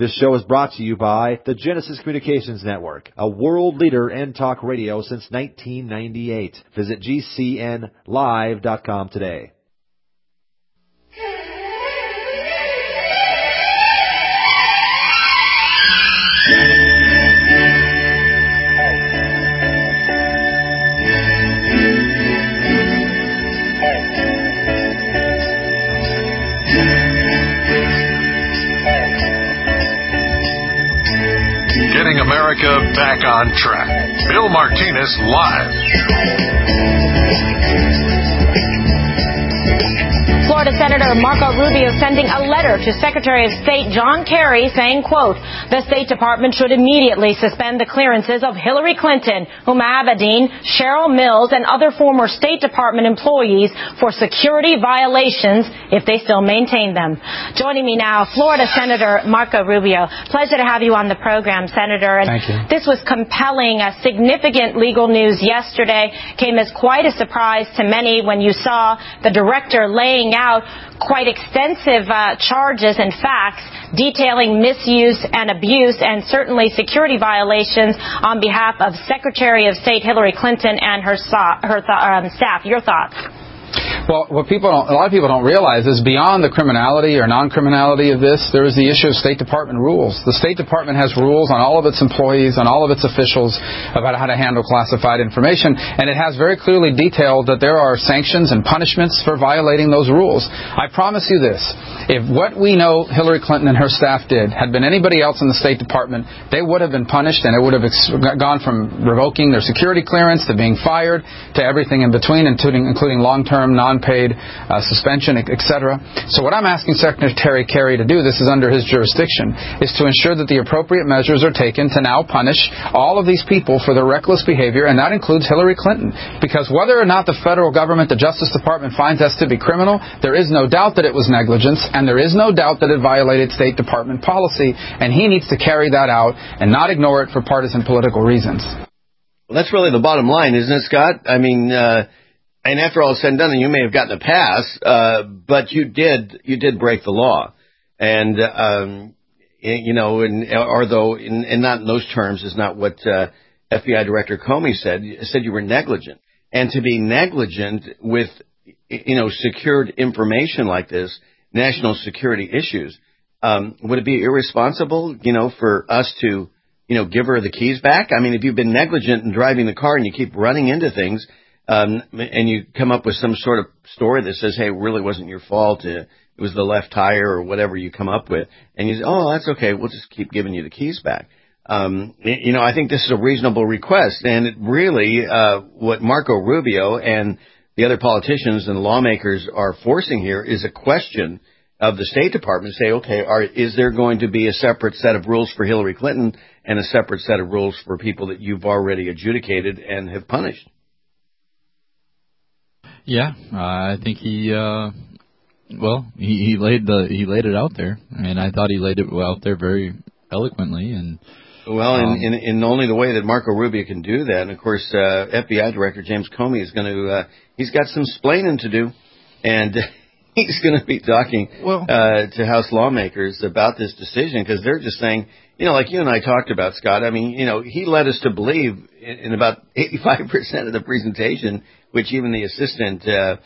This show is brought to you by the Genesis Communications Network, a world leader in talk radio since 1998. Visit GCNlive.com today. Getting America back on track. Bill Martinez live. Florida Senator Marco Rubio sending a letter to Secretary of State John Kerry saying, quote, the State Department should immediately suspend the clearances of Hillary Clinton, Huma Abedin, Cheryl Mills, and other former State Department employees for security violations if they still maintain them. Joining me now, Florida Senator Marco Rubio. Pleasure to have you on the program, Senator. And thank you. This was compelling, significant legal news yesterday. Came as quite a surprise to many when you saw the director laying out quite extensive charges and facts detailing misuse and abuse and certainly security violations on behalf of Secretary of State Hillary Clinton and her staff. Your thoughts? Well, a lot of people don't realize is beyond the criminality or non-criminality of this, there is the issue of State Department rules. The State Department has rules on all of its employees, on all of its officials about how to handle classified information, and it has very clearly detailed that there are sanctions and punishments for violating those rules. I promise you this, if what we know Hillary Clinton and her staff did had been anybody else in the State Department, they would have been punished, and it would have gone from revoking their security clearance to being fired to everything in between, including long-term non-paid suspension, etc. So what I'm asking Secretary Kerry to do, this is under his jurisdiction, is to ensure that the appropriate measures are taken to now punish all of these people for their reckless behavior, and that includes Hillary Clinton. Because whether or not the federal government, the Justice Department, finds us to be criminal, there is no doubt that it was negligence, and there is no doubt that it violated State Department policy, and he needs to carry that out and not ignore it for partisan political reasons. Well, that's really the bottom line, isn't it, Scott? I mean, and after all is said and done, you may have gotten a pass, but you did break the law. And, although not in those terms is not what FBI Director Comey said. He said you were negligent. And to be negligent with, secured information like this, national security issues, would it be irresponsible, for us to, give her the keys back? I mean, if you've been negligent in driving the car and you keep running into things, and you come up with some sort of story that says, hey, it really wasn't your fault, it was the left tire or whatever you come up with, and you say, oh, that's okay, we'll just keep giving you the keys back. I think this is a reasonable request, and it really, what Marco Rubio and the other politicians and lawmakers are forcing here is a question of the State Department. Say, okay, is there going to be a separate set of rules for Hillary Clinton and a separate set of rules for people that you've already adjudicated and have punished? Yeah, I think he laid it out there, and I thought he laid it out there very eloquently. And in only the way that Marco Rubio can do that. And of course, FBI Director James Comey is going to he's got some splaining to do, and he's going to be talking to House lawmakers about this decision, because they're just saying, like you and I talked about, Scott. I mean, he led us to believe in about 85% of the presentation, which even the assistant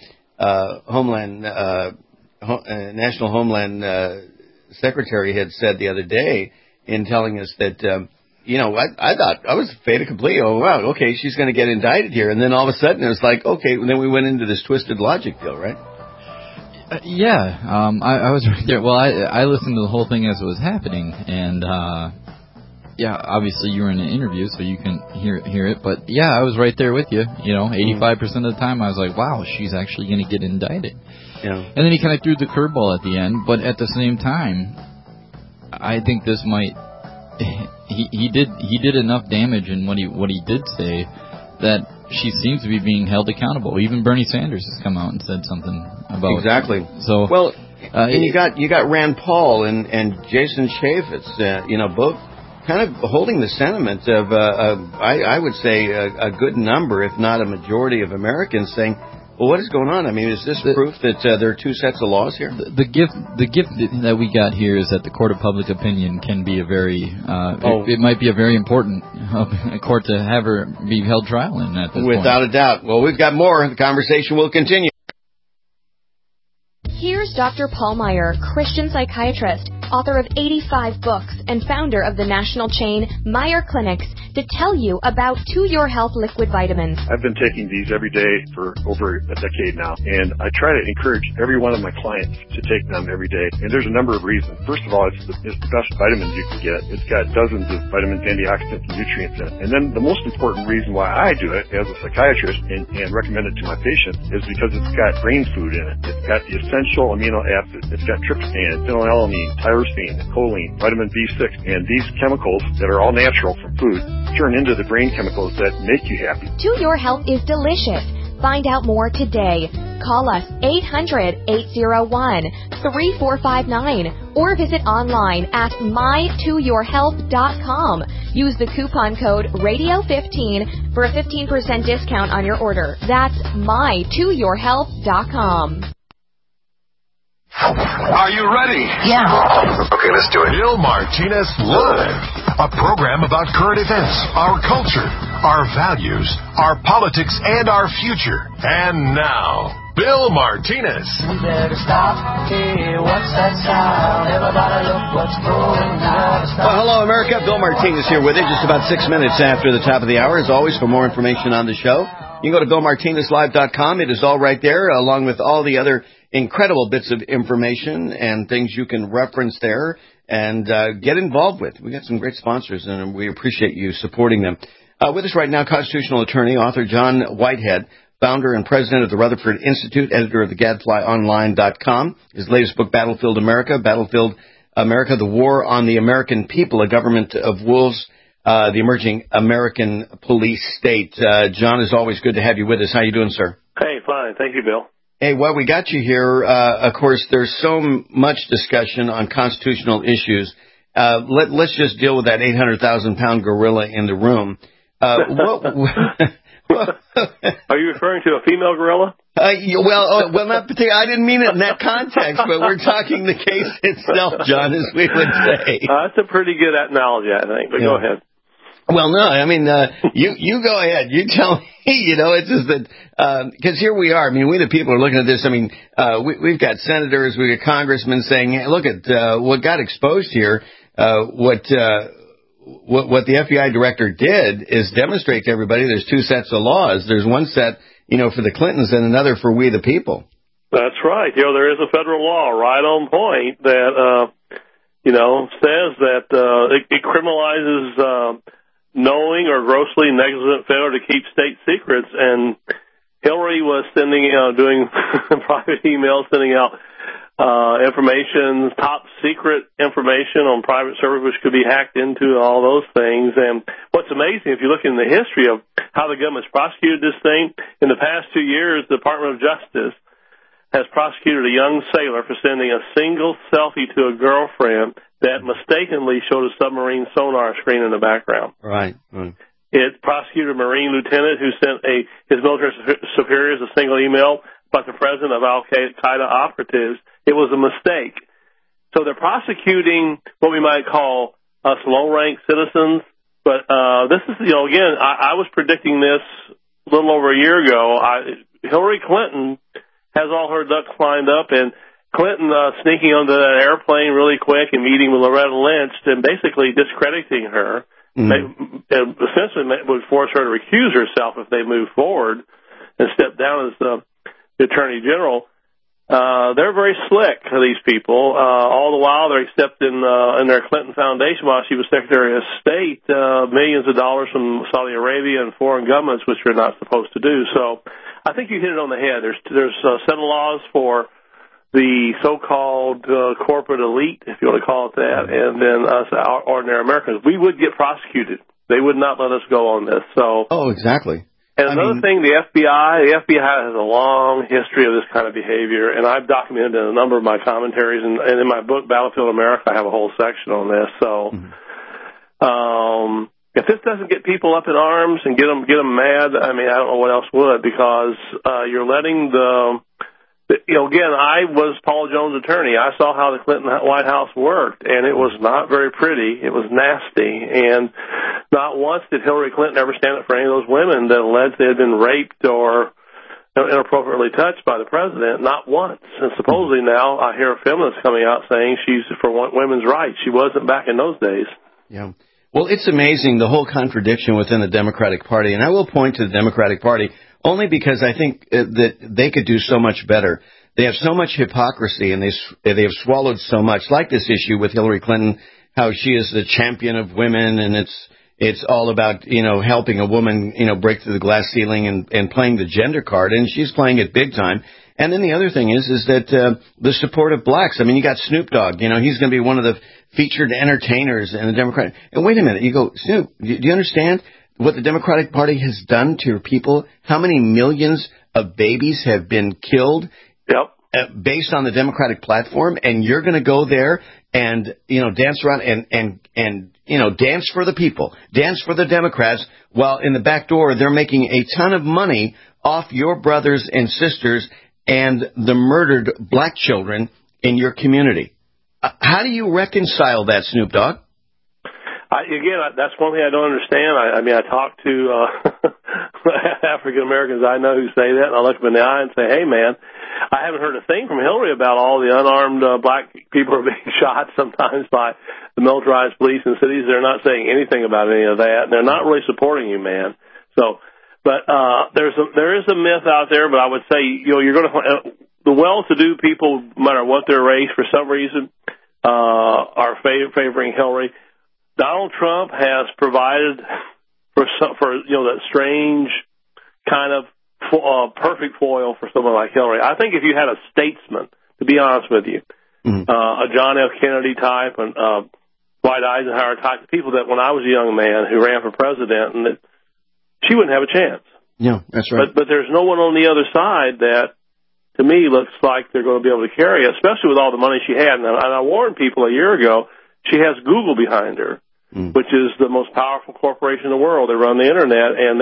National Homeland Secretary had said the other day in telling us that, I thought I was fait accompli. Oh, wow, okay, she's going to get indicted here. And then all of a sudden it was like, okay, and then we went into this twisted logic deal, right? I was right there. Well, I listened to the whole thing as it was happening, and obviously you were in an interview, so you can hear it. But I was right there with you. 85% of the time I was like, wow, she's actually going to get indicted. Yeah. And then he kind of threw the curveball at the end. But at the same time, I think this might. He did enough damage in what he did say that she seems to be being held accountable. Even Bernie Sanders has come out and said something about exactly. So and you got Rand Paul and Jason Chaffetz, both kind of holding the sentiment of I would say a good number, if not a majority, of Americans saying Well, what is going on? I mean, is this proof that there are two sets of laws here? The gift that we got here is that the court of public opinion can be a very, it might be a very important court to have her be held trial in at this point. Without a doubt. Well, we've got more. The conversation will continue. Here's Dr. Paul Meyer, Christian psychiatrist, author of 85 books, and founder of the national chain Meyer Clinics, to tell you about To Your Health liquid vitamins. I've been taking these every day for over a decade now, and I try to encourage every one of my clients to take them every day. And there's a number of reasons. First of all, it's the best vitamins you can get. It's got dozens of vitamins, antioxidants, and nutrients in it. And then the most important reason why I do it as a psychiatrist and recommend it to my patients is because it's got brain food in it. It's got the essential amino acids. It's got tryptophan, phenylalanine, tyrosine, choline, vitamin B6, and these chemicals that are all natural from food turn into the brain chemicals that make you happy. To Your Health is delicious. Find out more today. Call us 800-801-3459 or visit online at mytoyourhealth.com. Use the coupon code RADIO15 for a 15% discount on your order. That's mytoyourhealth.com. Are you ready? Yeah. Okay, let's do it. Bill Martinez Live, a program about current events, our culture, our values, our politics, and our future. And now, Bill Martinez. We better stop. Hey, what's that sound? Everybody look what's going on. Well, hello, America. Bill Martinez here with you just about 6 minutes after the top of the hour. As always, for more information on the show, you can go to BillMartinezLive.com. It is all right there, along with all the other incredible bits of information and things you can reference there and get involved with. We got some great sponsors, and we appreciate you supporting them. With us right now, constitutional attorney, author John Whitehead, founder and president of the Rutherford Institute, editor of the GadflyOnline.com. His latest book, Battlefield America, The War on the American People, A Government of Wolves, the Emerging American Police State. John, as always, good to have you with us. How you doing, sir? Hey, fine. Thank you, Bill. Hey, well, we got you here. Of course, there's so much discussion on constitutional issues. Let's just deal with that 800,000-pound gorilla in the room. Are you referring to a female gorilla? Well, not particularly. I didn't mean it in that context, but we're talking the case itself, John, as we would say. That's a pretty good analogy, I think, but go ahead. Well, no, I mean, you go ahead. You tell me, it's just that, because here we are. I mean, we the people are looking at this. I mean, we've got senators, we've got congressmen saying, hey, look at, what got exposed here, what the FBI director did is demonstrate to everybody there's two sets of laws. There's one set, for the Clintons and another for we the people. That's right. There is a federal law right on point that, says that, it criminalizes, knowing or grossly negligent failure to keep state secrets, and Hillary was doing private emails, sending out information, top secret information on private servers which could be hacked into, all those things. And what's amazing, if you look in the history of how the government's prosecuted this thing, in the past 2 years, the Department of Justice has prosecuted a young sailor for sending a single selfie to a girlfriend that mistakenly showed a submarine sonar screen in the background. Right. It prosecuted a Marine lieutenant who sent his military superiors a single email about the president of Al-Qaeda operatives. It was a mistake. So they're prosecuting what we might call us low-ranked citizens. But this is, again, I was predicting this a little over a year ago. Hillary Clinton has all her ducks lined up, and Clinton sneaking onto that airplane really quick and meeting with Loretta Lynch and basically discrediting her, essentially would force her to recuse herself if they move forward and step down as the Attorney General. They're very slick, these people. All the while they're accepting in their Clinton Foundation while she was Secretary of State millions of dollars from Saudi Arabia and foreign governments, which they're not supposed to do. So I think you hit it on the head. There's a set of laws for the so-called corporate elite, if you want to call it that, and then us ordinary Americans. We would get prosecuted. They would not let us go on this. So. Oh, exactly. And another thing, the FBI has a long history of this kind of behavior, and I've documented in a number of my commentaries, and in my book, Battlefield America, I have a whole section on this. So, if this doesn't get people up in arms and get them mad, I mean, I don't know what else would, because you're letting again, I was Paul Jones' attorney. I saw how the Clinton White House worked, and it was not very pretty. It was nasty, and not once did Hillary Clinton ever stand up for any of those women that alleged they had been raped or inappropriately touched by the president. Not once. And supposedly now I hear a feminist coming out saying she's for women's rights. She wasn't back in those days. Yeah. Well, it's amazing, the whole contradiction within the Democratic Party. And I will point to the Democratic Party only because I think that they could do so much better. They have so much hypocrisy, and they have swallowed so much, like this issue with Hillary Clinton, how she is the champion of women, and it's all about, helping a woman, break through the glass ceiling and playing the gender card, and she's playing it big time. And then the other thing is that the support of blacks. I mean, you got Snoop Dogg. He's going to be one of the featured entertainers in the Democratic. And wait a minute, you go, Snoop, do you understand what the Democratic Party has done to your people? How many millions of babies have been killed? Yep. Based on the Democratic platform, and you're going to go there and dance around and dance for the people, dance for the Democrats, while in the back door they're making a ton of money off your brothers and sisters and the murdered black children in your community. How do you reconcile that, Snoop Dogg? That's one thing I don't understand. I talk to African Americans I know who say that, and I look them in the eye and say, hey, man, I haven't heard a thing from Hillary about all the unarmed black people are being shot sometimes by the militarized police in cities. They're not saying anything about any of that, and they're not really supporting you, man. So, but there is a myth out there, but I would say, you're going to the well-to-do people, no matter what their race, for some reason, are favoring Hillary. Donald Trump has provided for that strange kind of perfect foil for someone like Hillary. I think if you had a statesman, to be honest with you, a John F. Kennedy type, and Dwight Eisenhower type, people that when I was a young man who ran for president, and that she wouldn't have a chance. Yeah, that's right. But there's no one on the other side that, to me, looks like they're going to be able to carry it, especially with all the money she had. And I warned people a year ago, she has Google behind her, which is the most powerful corporation in the world. They run the Internet, and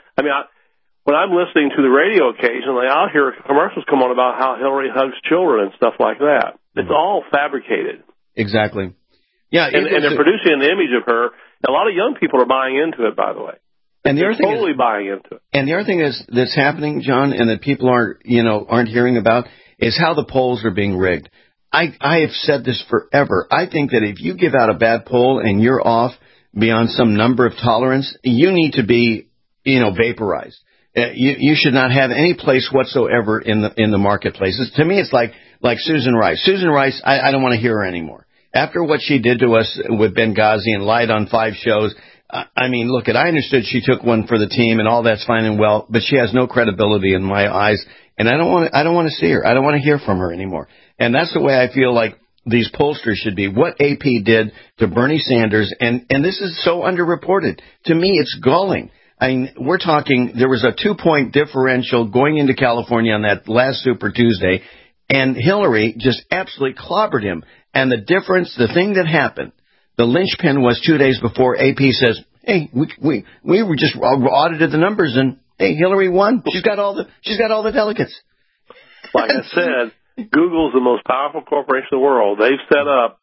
when I'm listening to the radio occasionally, I'll hear commercials come on about how Hillary hugs children and stuff like that. It's all fabricated. Exactly. Yeah, and they're producing an image of her. A lot of young people are buying into it, by the way. And the other thing totally buying into it. And the other thing that's happening, John, and that people aren't hearing about, is how the polls are being rigged. I have said this forever. I think that if you give out a bad poll and you're off beyond some number of tolerance, you need to be, vaporized. You should not have any place whatsoever in the marketplaces. To me, it's like Susan Rice. Susan Rice, I don't want to hear her anymore. After what she did to us with Benghazi and lied on 5 shows, I understood she took one for the team and all that's fine and well, but she has no credibility in my eyes, and I don't want to see her. I don't want to hear from her anymore. And that's the way I feel like these pollsters should be. What AP did to Bernie Sanders, and this is so underreported. To me, it's galling. I mean, we're talking, there was a 2-point differential going into California on that last Super Tuesday, and Hillary just absolutely clobbered him. And the difference, the thing that happened, the linchpin was 2 days before AP says, hey, we were just audited the numbers, and hey, Hillary won. She's got all the delegates. Like I said, Google's the most powerful corporation in the world. They've set up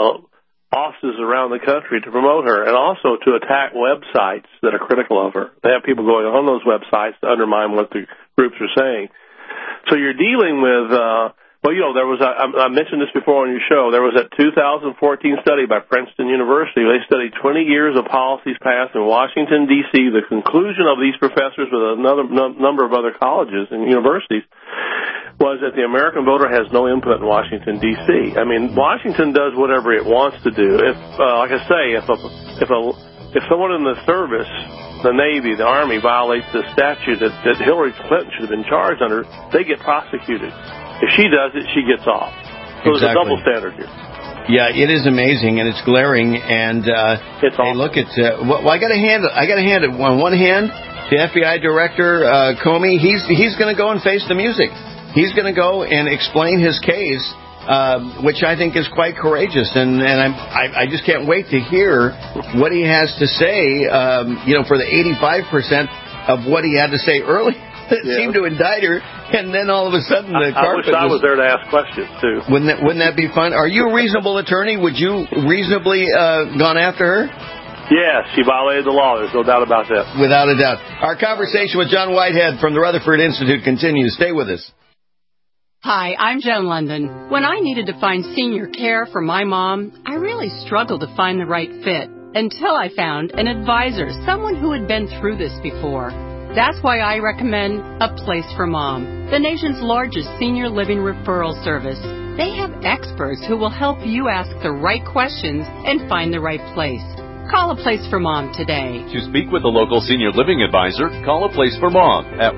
offices around the country to promote her and also to attack websites that are critical of her. They have people going on those websites to undermine what the groups are saying. So you're dealing with there was I mentioned this before on your show. There was a 2014 study by Princeton University. They studied 20 years of policies passed in Washington, D.C. The conclusion of these professors with another number of other colleges and universities was that the American voter has no input in Washington, D.C. I mean, Washington does whatever it wants to do. If, like I say, if someone in the service, the Navy, the Army, violates the statute that Hillary Clinton should have been charged under, they get prosecuted. If she does it, she gets off. So There's a double standard here. Yeah, it is amazing, and it's glaring. And it's awesome. Hey, look at I got to hand it. On one hand, the FBI director Comey, he's going to go and face the music. He's going to go and explain his case which I think is quite courageous. And I just can't wait to hear what he has to say, for the 85% of what he had to say earlier. It seemed to indict her, and then all of a sudden the carpet. I wish I was there to ask questions, too. Wouldn't that be fun? Are you a reasonable attorney? Would you reasonably gone after her? Yes, she violated the law. There's no doubt about that. Without a doubt. Our conversation with John Whitehead from the Rutherford Institute continues. Stay with us. Hi, I'm Joan London. When I needed to find senior care for my mom, I really struggled to find the right fit until I found an advisor, someone who had been through this before. That's why I recommend A Place for Mom, the nation's largest senior living referral service. They have experts who will help you ask the right questions and find the right place. Call A Place for Mom today. To speak with a local senior living advisor, call A Place for Mom at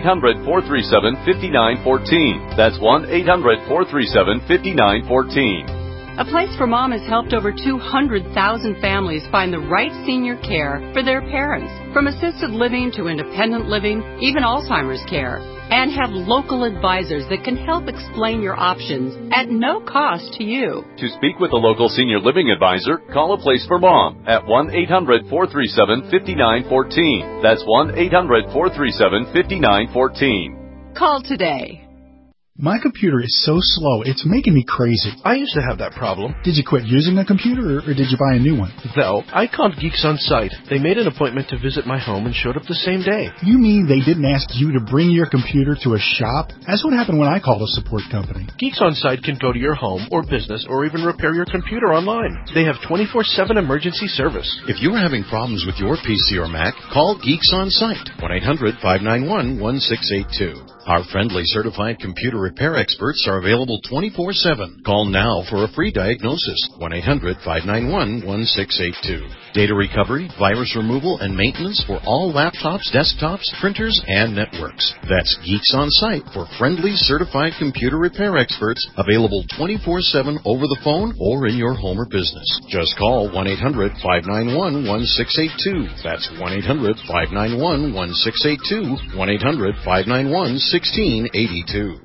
1-800-437-5914. That's 1-800-437-5914. A Place for Mom has helped over 200,000 families find the right senior care for their parents, from assisted living to independent living, even Alzheimer's care, and have local advisors that can help explain your options at no cost to you. To speak with a local senior living advisor, call A Place for Mom at 1-800-437-5914. That's 1-800-437-5914. Call today. My computer is so slow, it's making me crazy. I used to have that problem. Did you quit using a computer, or did you buy a new one? No, I called Geeks On Site. They made an appointment to visit my home and showed up the same day. You mean they didn't ask you to bring your computer to a shop? That's what happened when I called a support company. Geeks On Site can go to your home or business or even repair your computer online. They have 24/7 emergency service. If you're having problems with your PC or Mac, call Geeks On Site, 1-800-591-1682. Our friendly certified computer repair experts are available 24/7. Call now for a free diagnosis, 1-800-591-1682. Data recovery, virus removal, and maintenance for all laptops, desktops, printers, and networks. That's Geeks On Site for friendly certified computer repair experts, available 24/7 over the phone or in your home or business. Just call 1-800-591-1682. That's 1-800-591-1682, 1-800-591-1682.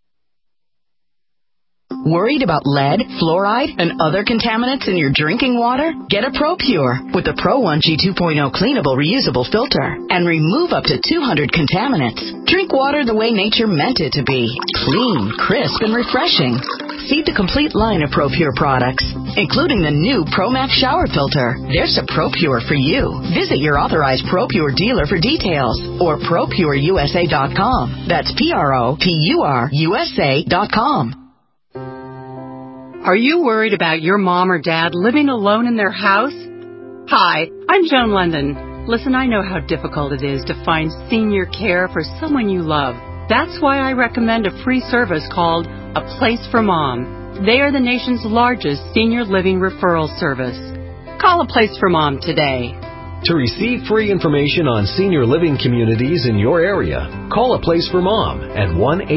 Worried about lead, fluoride, and other contaminants in your drinking water? Get a ProPure with the Pro 1G 2.0 cleanable reusable filter and remove up to 200 contaminants. Drink water the way nature meant it to be. Clean, crisp, and refreshing. See the complete line of ProPure products, including the new ProMax shower filter. There's a ProPure for you. Visit your authorized ProPure dealer for details or ProPureUSA.com. That's ProPureUSA.com. Are you worried about your mom or dad living alone in their house? Hi, I'm Joan London. Listen, I know how difficult it is to find senior care for someone you love. That's why I recommend a free service called A Place for Mom. They are the nation's largest senior living referral service. Call A Place for Mom today. To receive free information on senior living communities in your area, call A Place for Mom at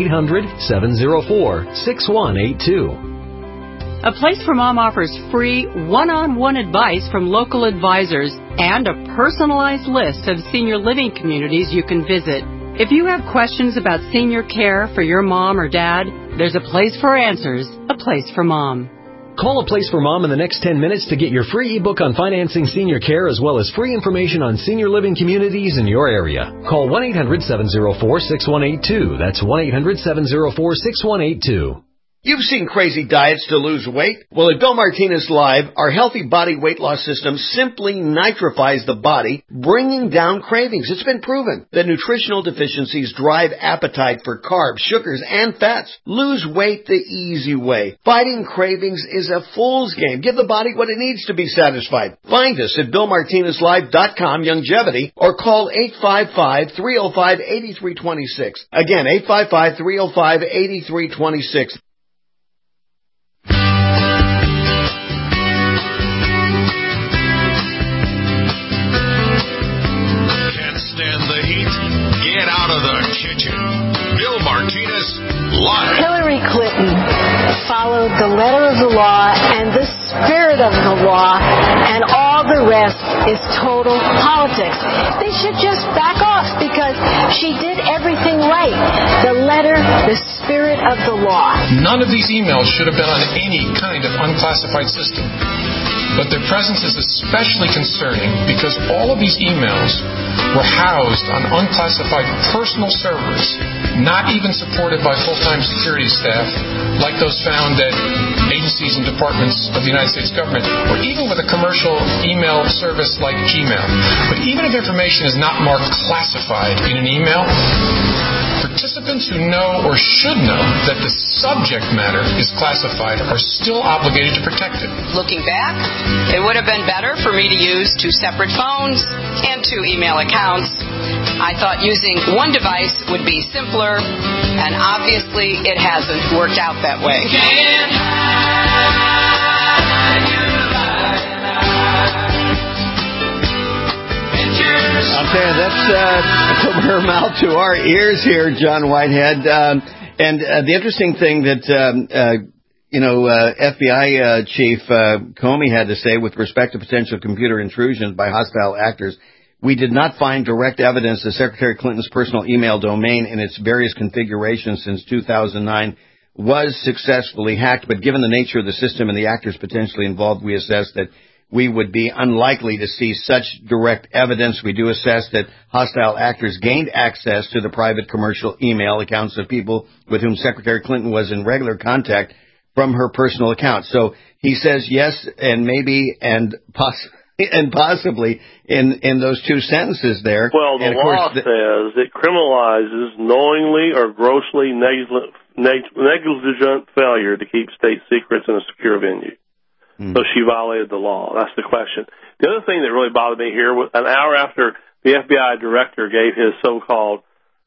1-800-704-6182. A Place for Mom offers free one-on-one advice from local advisors and a personalized list of senior living communities you can visit. If you have questions about senior care for your mom or dad, there's a place for answers, A Place for Mom. Call A Place for Mom in the next 10 minutes to get your free ebook on financing senior care as well as free information on senior living communities in your area. Call 1-800-704-6182. That's 1-800-704-6182. You've seen crazy diets to lose weight. Well, at Bill Martinez Live, our healthy body weight loss system simply nitrifies the body, bringing down cravings. It's been proven that nutritional deficiencies drive appetite for carbs, sugars, and fats. Lose weight the easy way. Fighting cravings is a fool's game. Give the body what it needs to be satisfied. Find us at BillMartinezLive.com, Longevity, or call 855-305-8326. Again, 855-305-8326. Get out of the kitchen. Bill Martinez Live. Hillary Clinton followed the letter of the law and the spirit of the law and all the rest is total politics. They should just back off because she did everything right. The letter, the spirit of the law. None of these emails should have been on any kind of unclassified system. But their presence is especially concerning because all of these emails were housed on unclassified personal servers, not even supported by full-time security staff like those found at agencies and departments of the United States government, or even with a commercial email service like Gmail. But even if information is not marked classified in an email, participants who know or should know that the subject matter is classified are still obligated to protect it. Looking back, it would have been better for me to use 2 separate phones and 2 email accounts. I thought using one device would be simpler, and obviously it hasn't worked out that way. I'll tell you, that's from her mouth to our ears here, John Whitehead. And the interesting thing that, FBI Chief Comey had to say with respect to potential computer intrusions by hostile actors, we did not find direct evidence that Secretary Clinton's personal email domain in its various configurations since 2009 was successfully hacked, but given the nature of the system and the actors potentially involved, we assessed that we would be unlikely to see such direct evidence. We do assess that hostile actors gained access to the private commercial email accounts of people with whom Secretary Clinton was in regular contact from her personal account. So he says yes and maybe and possibly in those 2 sentences there. Well, the law says it criminalizes knowingly or grossly negligent failure to keep state secrets in a secure venue. So she violated the law. That's the question. The other thing that really bothered me here was an hour after the FBI director gave his so-called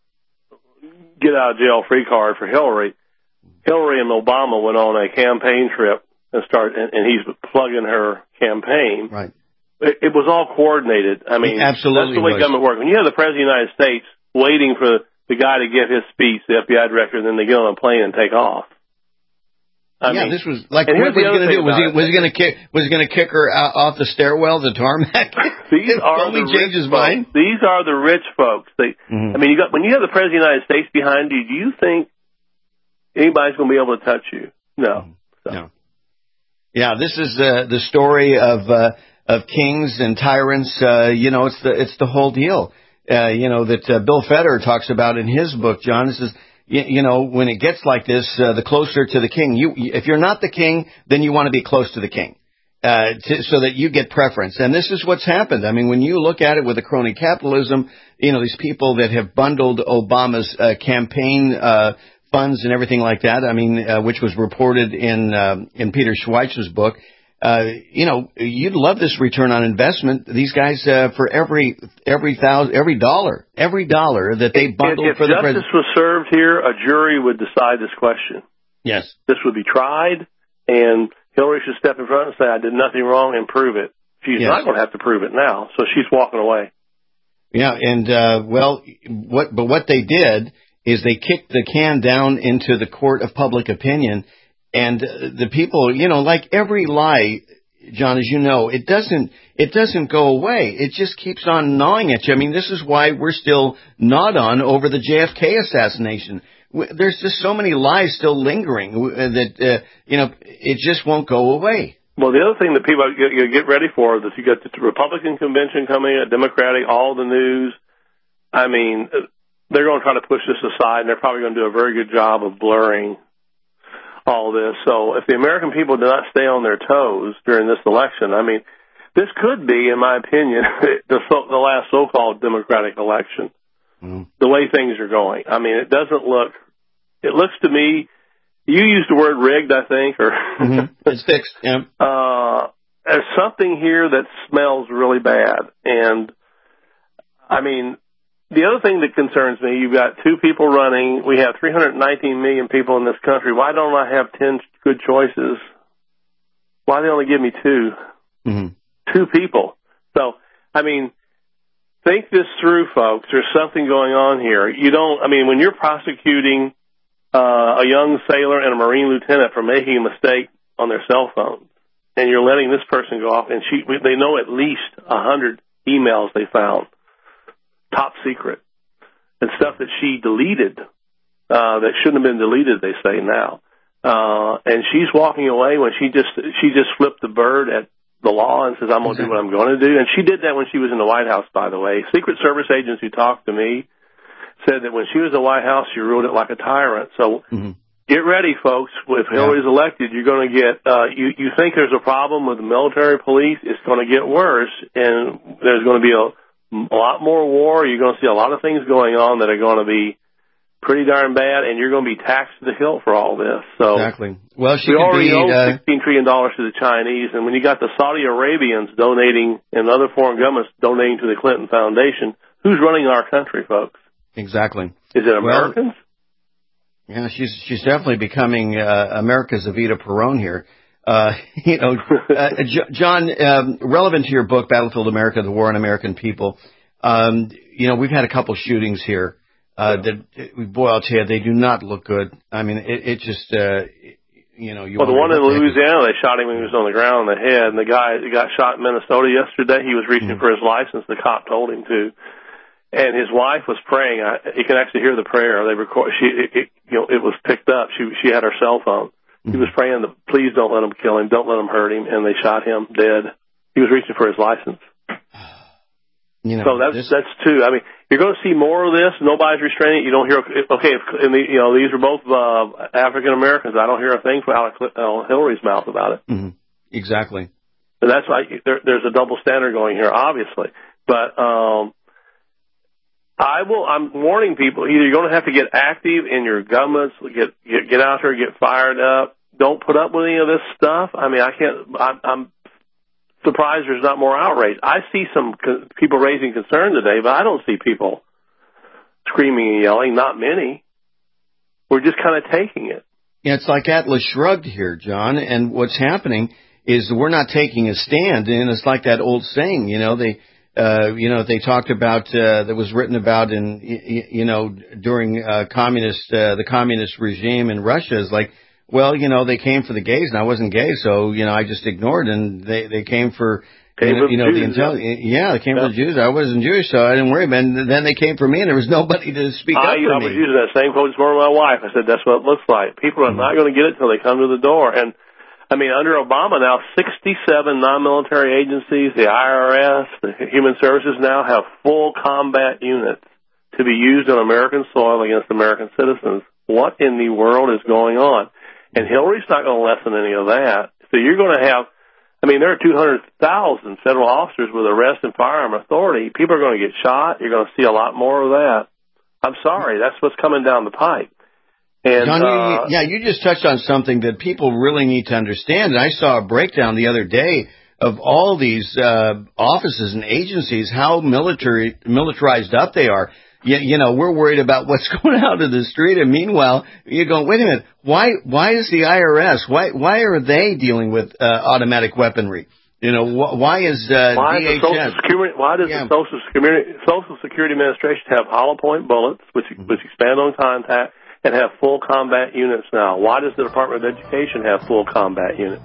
get-out-of-jail-free card for Hillary, Hillary and Obama went on a campaign trip and he's plugging her campaign. Right. It was all coordinated. I mean, absolutely, that's the way government works. When you have the President of the United States waiting for the guy to give his speech, the FBI director, and then they get on a plane and take off. I mean, this was like, what was he going to do? Was he going to kick her off the stairwell, the tarmac? These are the rich folks. These are the rich folks. I mean, when you have the President of the United States behind you, do you think anybody's going to be able to touch you? No. No. Yeah, this is the story of kings and tyrants. It's the whole deal. That Bill Feder talks about in his book, John. This is. When it gets like this, the closer to the king, if you're not the king, then you want to be close to the king, so that you get preference. And this is what's happened. I mean, when you look at it with the crony capitalism, these people that have bundled Obama's campaign funds and everything like that. I mean, which was reported in Peter Schweizer's book. You'd love this return on investment. These guys, for every dollar that they bundled for the president. If justice was served here, a jury would decide this question. Yes. This would be tried, and Hillary should step in front and say, I did nothing wrong, and prove it. She's not going to have to prove it now, so she's walking away. Yeah, and, what they did is they kicked the can down into the court of public opinion. And the people, like every lie, John, as you know, it doesn't go away. It just keeps on gnawing at you. I mean, this is why we're still gnawed on over the JFK assassination. There's just so many lies still lingering that, it just won't go away. Well, the other thing that people get ready for is you got the Republican convention coming, a Democratic, all the news. I mean, they're going to try to push this aside, and they're probably going to do a very good job of blurring all this. So if the American people do not stay on their toes during this election, I mean, this could be, in my opinion, the last so-called Democratic election, the way things are going. I mean, it looks to me, you used the word rigged, I think, or it's fixed. Yeah. There's something here that smells really bad. And I mean, the other thing that concerns me, you've got 2 people running. We have 319 million people in this country. Why don't I have 10 good choices? Why do they only give me 2? 2 people. So, I mean, think this through, folks. There's something going on here. When you're prosecuting a young sailor and a Marine lieutenant for making a mistake on their cell phone, and you're letting this person go off, and they know at least 100 emails they found, top secret, and stuff that she deleted that shouldn't have been deleted, they say now. And she's walking away when she just flipped the bird at the law and says, I'm going to do what I'm going to do. And she did that when she was in the White House, by the way. Secret Service agents who talked to me said that when she was in the White House, she ruled it like a tyrant. So get ready, folks. If Hillary's elected, you're going to get, you think there's a problem with the military police, it's going to get worse, and there's going to be a lot more war. You're going to see a lot of things going on that are going to be pretty darn bad, and you're going to be taxed to the hilt for all this. So exactly. Well, we already owe $16 trillion to the Chinese, and when you got the Saudi Arabians donating and other foreign governments donating to the Clinton Foundation, who's running our country, folks? Exactly. Is it Americans? Yeah, she's definitely becoming America's Evita Peron here. John, relevant to your book, Battlefield America: The War on American People. We've had a couple shootings here. Boy, I'll tell you, they do not look good. I mean, it just, the one in Louisiana, they shot him when he was on the ground in the head, and the guy that got shot in Minnesota yesterday, he was reaching for his license. The cop told him to. And his wife was praying. You can actually hear the prayer. They record. It was picked up. She had her cell phone. He was praying, please don't let them kill him. Don't let them hurt him. And they shot him dead. He was reaching for his license. So that's two. I mean, you're going to see more of this. Nobody's restraining it. You don't hear. Okay, these are both African Americans. I don't hear a thing out of Hillary's mouth about it. Mm-hmm. Exactly. And that's why there's a double standard going here, obviously. But I'm warning people, either you're going to have to get active in your governments, get out there, get fired up. Don't put up with any of this stuff. I mean, I'm surprised there's not more outrage. I see some people raising concern today, but I don't see people screaming and yelling, not many. We're just kind of taking it. Yeah, it's like Atlas Shrugged here, John, and what's happening is we're not taking a stand, and it's like that old saying, they talked about that was written about in during the communist regime in Russia is like, well, they came for the gays and I wasn't gay, so I just ignored, and they came for the intelligence. Yeah, they came for the Jews. I wasn't Jewish, so I didn't worry about it. And then they came for me, and there was nobody to speak up for me. I was using that same quote this morning with my wife. I said that's what it looks like. People are not going to get it until they come to the door. And I mean, under Obama now, 67 non-military agencies, the IRS, the Human Services now have full combat units to be used on American soil against American citizens. What in the world is going on? And Hillary's not going to lessen any of that. So you're going to have, there are 200,000 federal officers with arrest and firearm authority. People are going to get shot. You're going to see a lot more of that. I'm sorry. That's what's coming down the pipe. And, John, you just touched on something that people really need to understand. And I saw a breakdown the other day of all these offices and agencies, how militarized up they are. We're worried about what's going out of the street, and meanwhile, you're going, wait a minute, why is the IRS, why are they dealing with automatic weaponry? Why is DHS? Why does the Social Security Administration have hollow point bullets, which expand on contact, and have full combat units now? Why does the Department of Education have full combat units?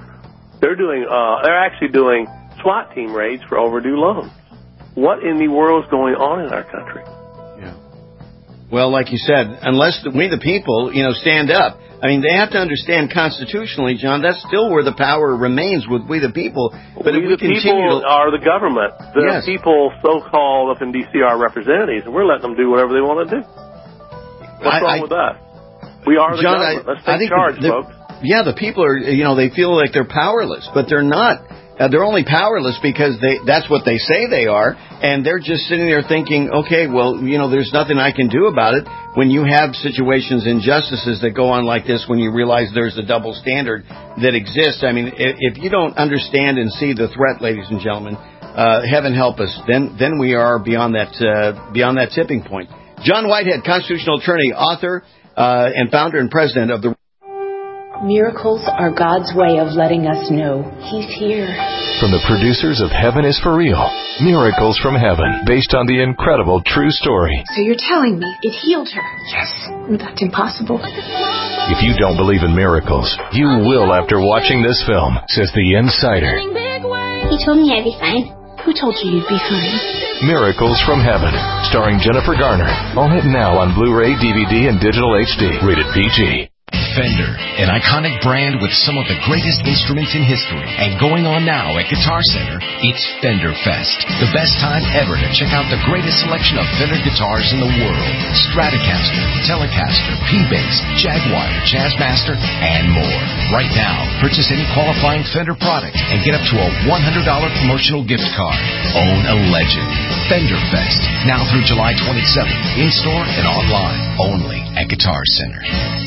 They're actually doing SWAT team raids for overdue loans. What in the world is going on in our country? Yeah. Well, like you said, unless we the people, stand up. They have to understand constitutionally, John, that's still where the power remains with we the people. But if we people are the government. The people so-called up in D.C. are representatives, and we're letting them do whatever they want to do. What's wrong with that? We are the government. Let's take charge, folks. Yeah, the people are, they feel like they're powerless, but they're not. They're only powerless because that's what they say they are, and they're just sitting there thinking, okay, well, there's nothing I can do about it. When you have situations, injustices that go on like this, when you realize there's a double standard that exists, if you don't understand and see the threat, ladies and gentlemen, heaven help us, then we are beyond that tipping point. John Whitehead, constitutional attorney, author, and founder and president of the Miracles are God's way of letting us know He's here. From the producers of Heaven is for Real, Miracles from Heaven, based on the incredible true story. So you're telling me it healed her? Yes. That's impossible. If you don't believe in miracles, you will after watching this film, says The Insider. He told me I'd be fine. Who told you you'd be fine? Miracles from Heaven, starring Jennifer Garner. All hit now on Blu-ray, DVD, and digital HD. Rated PG. Fender, an iconic brand with some of the greatest instruments in history. And going on now at Guitar Center, it's Fender Fest. The best time ever to check out the greatest selection of Fender guitars in the world. Stratocaster, Telecaster, P-Bass, Jaguar, Jazzmaster, and more. Right now, purchase any qualifying Fender product and get up to a $100 promotional gift card. Own a legend. Fender Fest, now through July 27th, in-store and online, only at Guitar Center.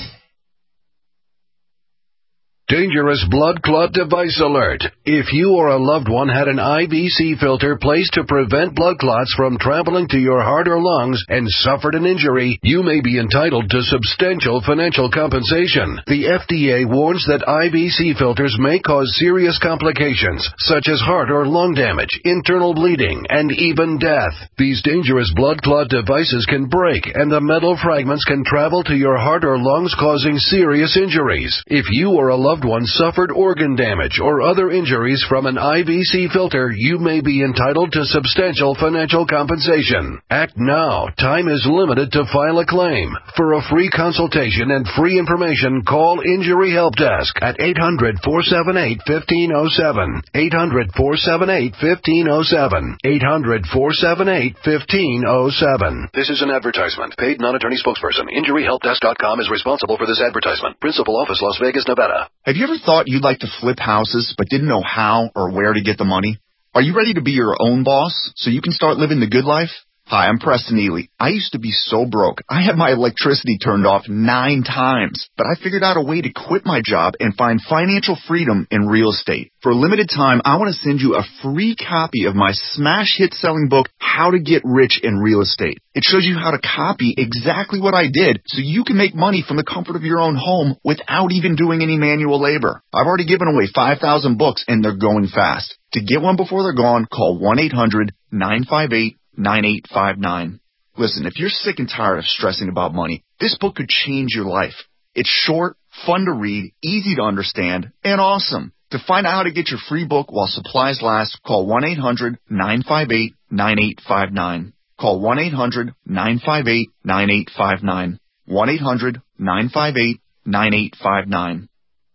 Dangerous blood clot device alert. If you or a loved one had an IVC filter placed to prevent blood clots from traveling to your heart or lungs and suffered an injury, you may be entitled to substantial financial compensation. The FDA warns that IVC filters may cause serious complications, such as heart or lung damage, internal bleeding, and even death. These dangerous blood clot devices can break, and the metal fragments can travel to your heart or lungs, causing serious injuries. If you or a loved one suffered organ damage or other injuries from an IVC filter, you may be entitled to substantial financial compensation. Act now. Time is limited to file a claim. For a free consultation and free information, call Injury Help Desk at 800-478-1507. 800-478-1507. 800-478-1507. This is an advertisement. Paid non-attorney spokesperson. InjuryHelpDesk.com is responsible for this advertisement. Principal office, Las Vegas, Nevada. Have you ever thought you'd like to flip houses but didn't know how or where to get the money? Are you ready to be your own boss so you can start living the good life? Hi, I'm Preston Ely. I used to be so broke. I had my electricity turned off 9 times, but I figured out a way to quit my job and find financial freedom in real estate. For a limited time, I want to send you a free copy of my smash hit selling book, How to Get Rich in Real Estate. It shows you how to copy exactly what I did so you can make money from the comfort of your own home without even doing any manual labor. I've already given away 5,000 books and they're going fast. To get one before they're gone, call 1-800-958-9859. Listen, if you're sick and tired of stressing about money, this book could change your life. It's short, fun to read, easy to understand, and awesome. To find out how to get your free book while supplies last, call 1-800-958-9859. Call 1-800-958-9859. 1-800-958-9859.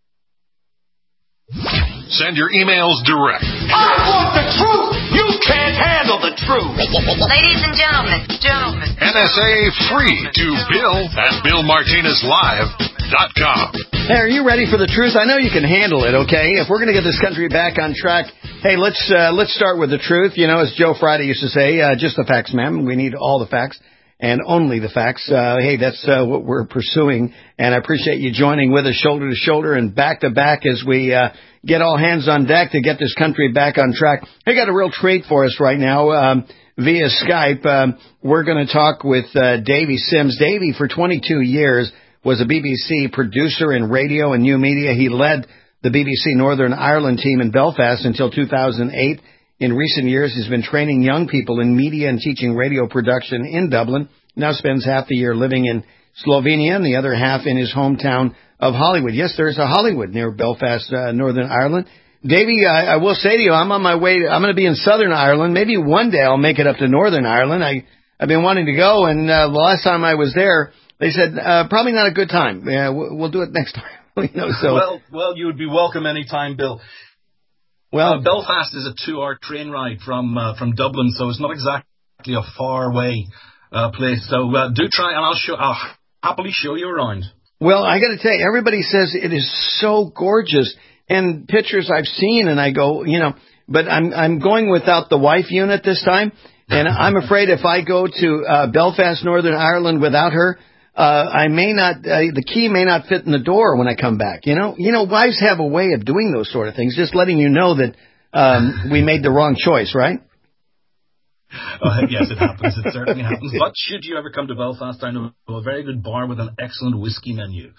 Send your emails direct. I want the truth. You can't handle the truth. Ladies and gentlemen. NSA free to Bill at BillMartinezLive.com. Hey, are you ready for the truth? I know you can handle it, okay? If we're going to get this country back on track, hey, let's start with the truth. You know, as Joe Friday used to say, just the facts, ma'am. We need all the facts and only the facts. Hey, that's what we're pursuing, and I appreciate you joining with us shoulder to shoulder and back to back as we get all hands on deck to get this country back on track. I got a real treat for us right now via Skype. We're going to talk with Davy Sims. Davy, for 22 years, was a BBC producer in radio and new media. He led the BBC Northern Ireland team in Belfast until 2008. In recent years, he's been training young people in media and teaching radio production in Dublin. Now spends half the year living in Slovenia and the other half in his hometown of Hollywood. Yes, there's a Hollywood near Belfast, Northern Ireland. Davy, I will say to you, I'm on my way. I'm going to be in Southern Ireland. Maybe one day I'll make it up to Northern Ireland. I've been wanting to go, and the last time I was there, they said probably not a good time. We'll do it next time. So well, you would be welcome anytime, Bill. Well, Belfast is a 2-hour train ride from Dublin, so it's not exactly a far away place. So do try, and I'll happily show you around. Well, I got to tell you, everybody says it is so gorgeous, and pictures I've seen, and I go, but I'm going without the wife unit this time, and I'm afraid if I go to Belfast, Northern Ireland without her, I may not, the key may not fit in the door when I come back. Wives have a way of doing those sort of things, just letting you know that we made the wrong choice, right? Yes, it happens. It certainly happens. But should you ever come to Belfast, I know a very good bar with an excellent whiskey menu.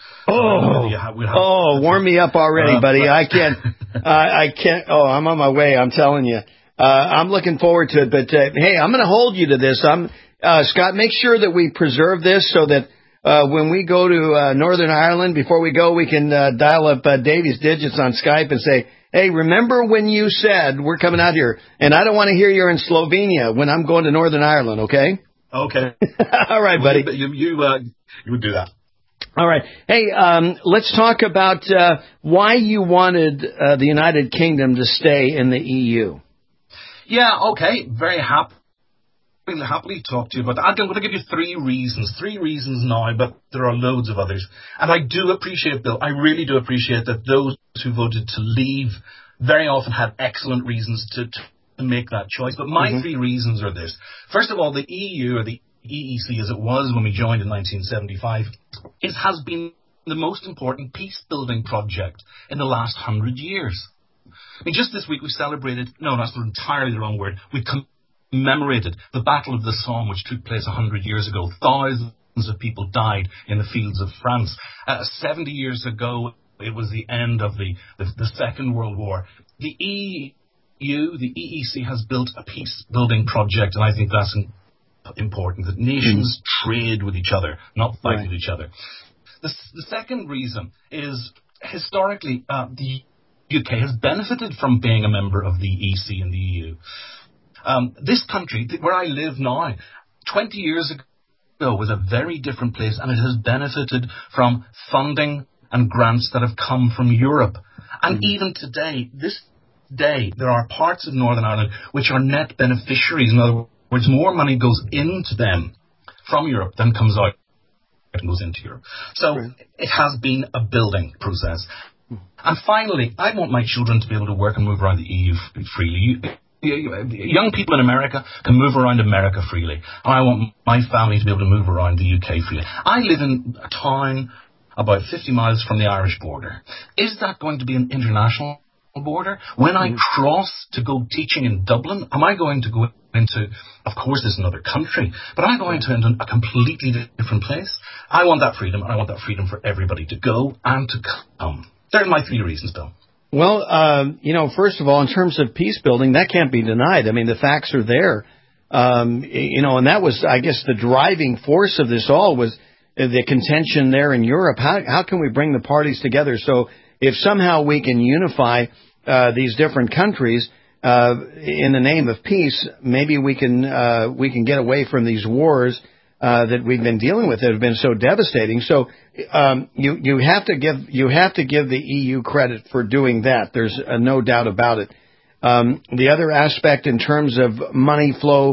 Warm me up already, buddy. I can't. Oh, I'm on my way. I'm telling you. I'm looking forward to it. But hey, I'm going to hold you to this. Scott, make sure that we preserve this so that when we go to Northern Ireland, before we go, we can dial up Davy's digits on Skype and say, hey, remember when you said we're coming out here? And I don't want to hear you're in Slovenia when I'm going to Northern Ireland, okay? Okay. All right, buddy. You would do that. All right. Hey, let's talk about why you wanted the United Kingdom to stay in the EU. Yeah, okay. Very happily talk to you about that. I'm going to give you three reasons now, but there are loads of others. And I do appreciate, Bill, I really do appreciate that those who voted to leave very often had excellent reasons to make that choice. But my three reasons are this. First of all, the EU, or the EEC as it was when we joined in 1975, has been the most important peace-building project in the last 100 years. I mean, just this week we celebrated, no, that's entirely the wrong word, we commemorated the Battle of the Somme, which took place 100 years ago. Thousands of people died in the fields of France. 70 years ago, it was the end of the Second World War. The EU, the EEC, has built a peace-building project, and I think that's important, that nations trade with each other, not fight with each other. The second reason is, historically, the UK has benefited from being a member of the EC and the EU. This country, where I live now, 20 years ago was a very different place, and it has benefited from funding and grants that have come from Europe. And even today, there are parts of Northern Ireland which are net beneficiaries. In other words, more money goes into them from Europe than comes out and goes into Europe. So it has been a building process. And finally, I want my children to be able to work and move around the EU freely. Young people in America can move around America freely, and I want my family to be able to move around the UK freely. I live in a town about 50 miles from the Irish border. Is that going to be an international border? When I cross to go teaching in Dublin, am I going to go into, of course it's another country, but am I going to into a completely different place? I want that freedom, and I want that freedom for everybody to go and to come. They're my three reasons, Bill. Well, first of all, in terms of peace building, that can't be denied. I mean, the facts are there. And that was, I guess, the driving force of this all was the contention there in Europe. How can we bring the parties together? So if somehow we can unify these different countries in the name of peace, maybe we can get away from these wars that we've been dealing with that have been so devastating. So you have to give the EU credit for doing that. There's no doubt about it. The other aspect in terms of money flow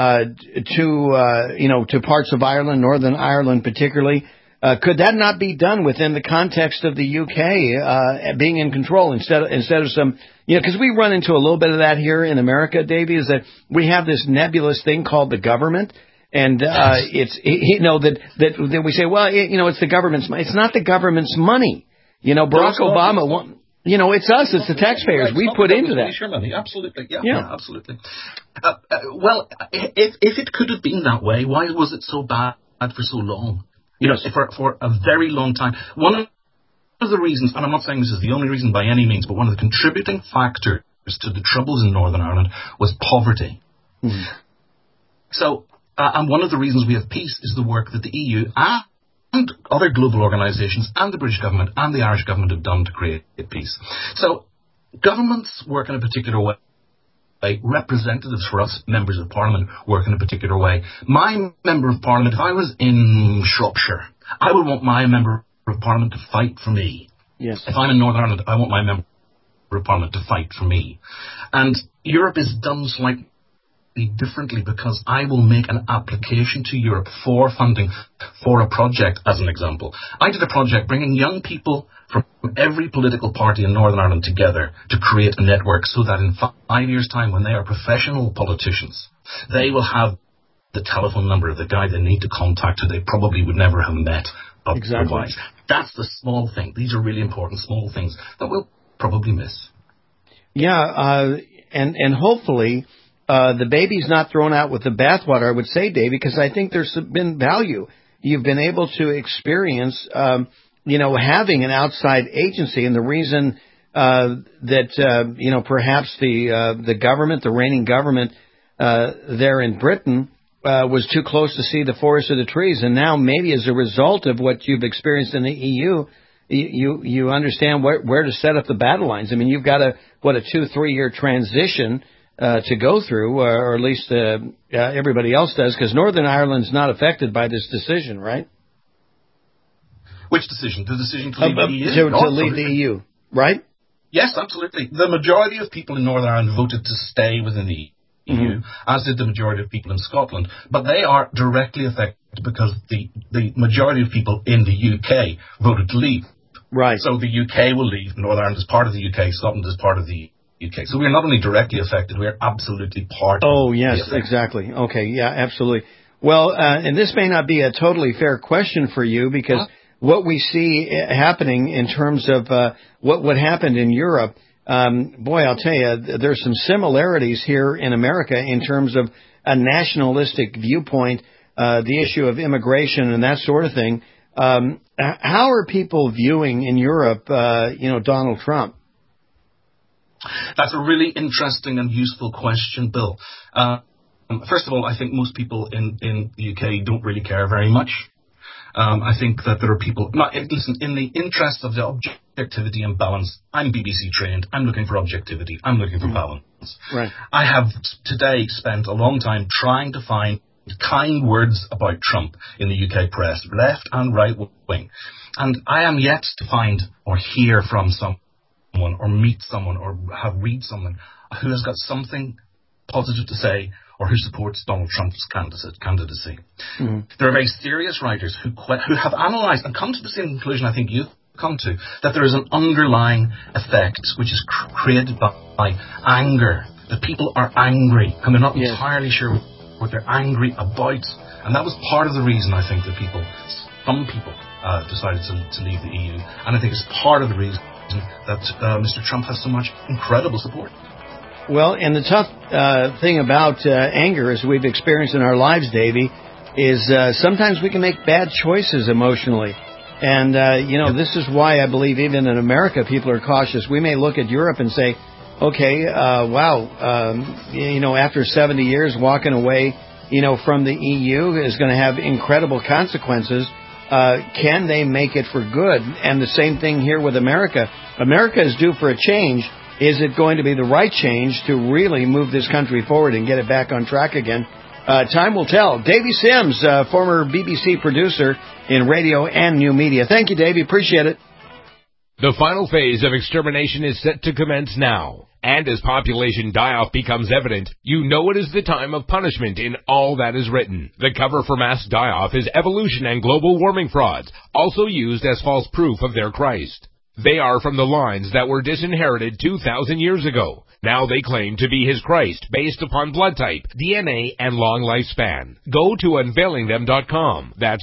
to parts of Ireland, Northern Ireland particularly, could that not be done within the context of the UK being in control instead of some, because we run into a little bit of that here in America, Davey, is that we have this nebulous thing called the government. And it's that we say, well, it's the government's money. It's not the government's money. Barack Obama, it's us. It's the taxpayers. We put into that. Your money. Absolutely. Yeah, absolutely. Well, if it could have been that way, why was it so bad for so long? For a very long time. One of the reasons, and I'm not saying this is the only reason by any means, but one of the contributing factors to the troubles in Northern Ireland was poverty. So. And one of the reasons we have peace is the work that the EU and other global organisations and the British government and the Irish government have done to create peace. So governments work in a particular way. Representatives for us, members of Parliament, work in a particular way. My member of Parliament, if I was in Shropshire, I would want my member of Parliament to fight for me. Yes. If I'm in Northern Ireland, I want my member of Parliament to fight for me. And Europe is done slightly differently because I will make an application to Europe for funding for a project, as an example. I did a project bringing young people from every political party in Northern Ireland together to create a network so that in 5 years' time, when they are professional politicians, they will have the telephone number of the guy they need to contact who they probably would never have met otherwise. Exactly. That's the small thing. These are really important small things that we'll probably miss. Yeah, and hopefully the baby's not thrown out with the bathwater, I would say, Dave, because I think there's been value. You've been able to experience, having an outside agency, and the reason that perhaps the government, the reigning government there in Britain, was too close to see the forest or the trees, and now maybe as a result of what you've experienced in the EU, you understand where to set up the battle lines. I mean, you've got a 2-3 year transition to go through, or at least everybody else does, because Northern Ireland's not affected by this decision, right? Which decision? The decision to leave the EU? To leave the EU, right? Yes, absolutely. The majority of people in Northern Ireland voted to stay within the EU, as did the majority of people in Scotland. But they are directly affected because the majority of people in the UK voted to leave. Right. So the UK will leave. Northern Ireland is part of the UK. Scotland is part of the UK. So we're not only directly affected, we're absolutely part of the Oh, yes, exactly. Okay, yeah, absolutely. Well, and this may not be a totally fair question for you, because what we see happening in terms of what happened in Europe, boy, I'll tell you, there's some similarities here in America in terms of a nationalistic viewpoint, the issue of immigration and that sort of thing. How are people viewing in Europe, Donald Trump? That's a really interesting and useful question, Bill. First of all, I think most people in the UK don't really care very much. I think that there are people... Listen, in the interest of the objectivity and balance, I'm BBC trained. I'm looking for objectivity. I'm looking for balance. Right. I have today spent a long time trying to find kind words about Trump in the UK press, left and right wing. And I am yet to find or hear from someone or meet someone or read someone who has got something positive to say or who supports Donald Trump's candidacy. Mm-hmm. There are very serious writers who have analysed and come to the same conclusion I think you've come to, that there is an underlying effect which is created by anger, that people are angry and they're not entirely sure what they're angry about. And that was part of the reason I think that some people decided to leave the EU. And I think it's part of the reason that Mr. Trump has so much incredible support. Well, and the tough thing about anger, as we've experienced in our lives, Davey, is sometimes we can make bad choices emotionally. And, this is why I believe even in America people are cautious. We may look at Europe and say, okay, after 70 years walking away, from the EU is going to have incredible consequences. Can they make it for good? And the same thing here with America. America is due for a change. Is it going to be the right change to really move this country forward and get it back on track again? Time will tell. Davey Sims, former BBC producer in radio and new media. Thank you, Davey. Appreciate it. The final phase of extermination is set to commence now. And as population die-off becomes evident, you know it is the time of punishment in all that is written. The cover for mass die-off is evolution and global warming frauds, also used as false proof of their Christ. They are from the lines that were disinherited 2,000 years ago. Now they claim to be his Christ based upon blood type, DNA, and long lifespan. Go to unveilingthem.com. That's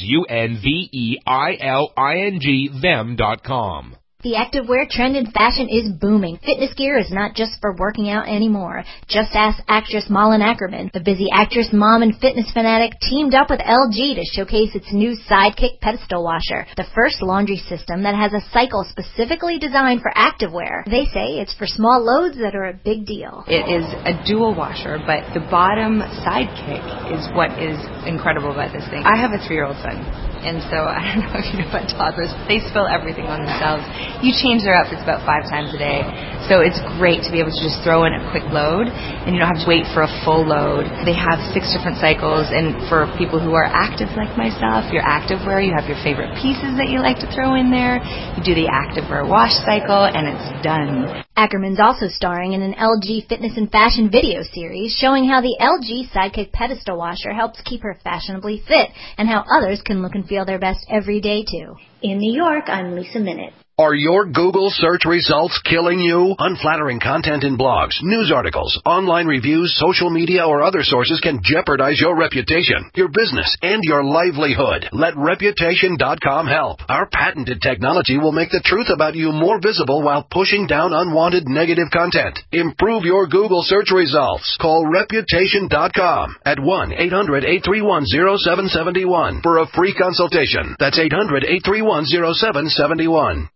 UNVEILING them.com. The activewear trend in fashion is booming. Fitness gear is not just for working out anymore. Just ask actress Malin Ackerman. The busy actress, mom, and fitness fanatic teamed up with LG to showcase its new Sidekick pedestal washer, the first laundry system that has a cycle specifically designed for activewear. They say it's for small loads that are a big deal. It is a dual washer, but the bottom Sidekick is what is incredible about this thing. I have a 3-year-old son, and so I don't know if you know about toddlers, but they spill everything on themselves. You change their outfits about 5 times a day. So it's great to be able to just throw in a quick load, and you don't have to wait for a full load. They have 6 different cycles, and for people who are active like myself, your activewear, you have your favorite pieces that you like to throw in there. You do the activewear wash cycle, and it's done. Ackerman's also starring in an LG fitness and fashion video series showing how the LG Sidekick pedestal washer helps keep her fashionably fit, and how others can look and feel their best every day, too. In New York, I'm Lisa Minute. Are your Google search results killing you? Unflattering content in blogs, news articles, online reviews, social media, or other sources can jeopardize your reputation, your business, and your livelihood. Let Reputation.com help. Our patented technology will make the truth about you more visible while pushing down unwanted negative content. Improve your Google search results. Call Reputation.com at 1-800-831-0771 for a free consultation. That's 800-831-0771.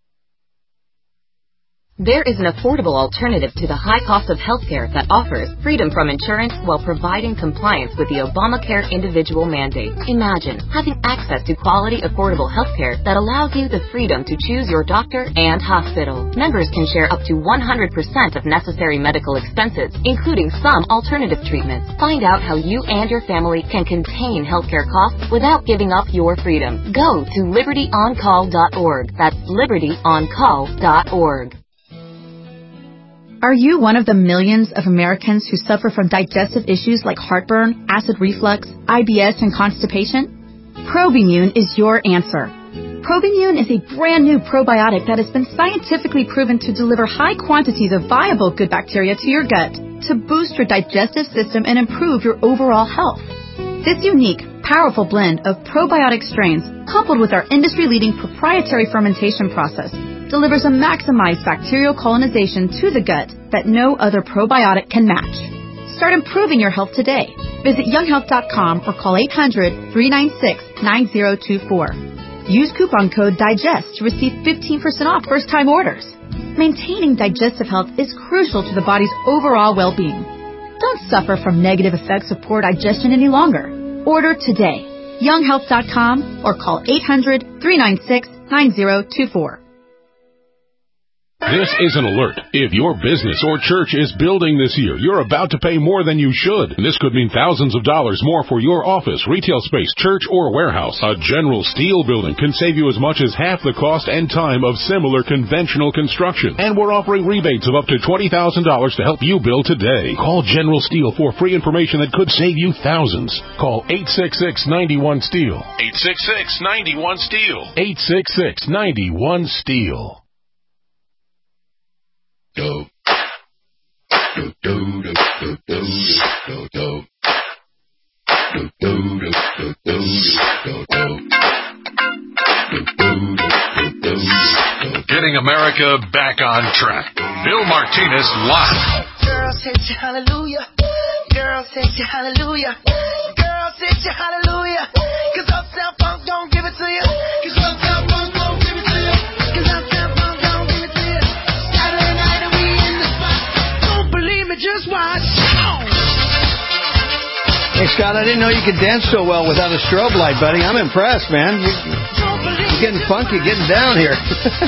There is an affordable alternative to the high cost of healthcare that offers freedom from insurance while providing compliance with the Obamacare individual mandate. Imagine having access to quality, affordable healthcare that allows you the freedom to choose your doctor and hospital. Members can share up to 100% of necessary medical expenses, including some alternative treatments. Find out how you and your family can contain healthcare costs without giving up your freedom. Go to libertyoncall.org. That's libertyoncall.org. Are you one of the millions of Americans who suffer from digestive issues like heartburn, acid reflux, IBS, and constipation? Probimune is your answer. Probimune is a brand new probiotic that has been scientifically proven to deliver high quantities of viable good bacteria to your gut to boost your digestive system and improve your overall health. This unique, powerful blend of probiotic strains, coupled with our industry-leading proprietary fermentation process, delivers a maximized bacterial colonization to the gut that no other probiotic can match. Start improving your health today. Visit younghealth.com or call 800-396-9024. Use coupon code DIGEST to receive 15% off first-time orders. Maintaining digestive health is crucial to the body's overall well-being. Don't suffer from negative effects of poor digestion any longer. Order today. younghealth.com or call 800-396-9024. This is an alert. If your business or church is building this year, you're about to pay more than you should. This could mean thousands of dollars more for your office, retail space, church, or warehouse. A General Steel building can save you as much as half the cost and time of similar conventional construction. And we're offering rebates of up to $20,000 to help you build today. Call General Steel for free information that could save you thousands. Call 866-91-STEEL. 866-91-STEEL. 866-91-STEEL. Getting America back on track. Bill Martinez live. Girl, said you hallelujah. Girl, said you hallelujah. Girl, said you hallelujah. 'Cause Uptown Funk don't give it to you. 'Cause Uptown Funk don't give it to you. 'Cause Uptown Funk don't give it to you. Saturday night and we in the spot. Don't believe me, just watch. Hey, Scott, I didn't know you could dance so well without a strobe light, buddy. I'm impressed, man. You're getting funky, getting down here.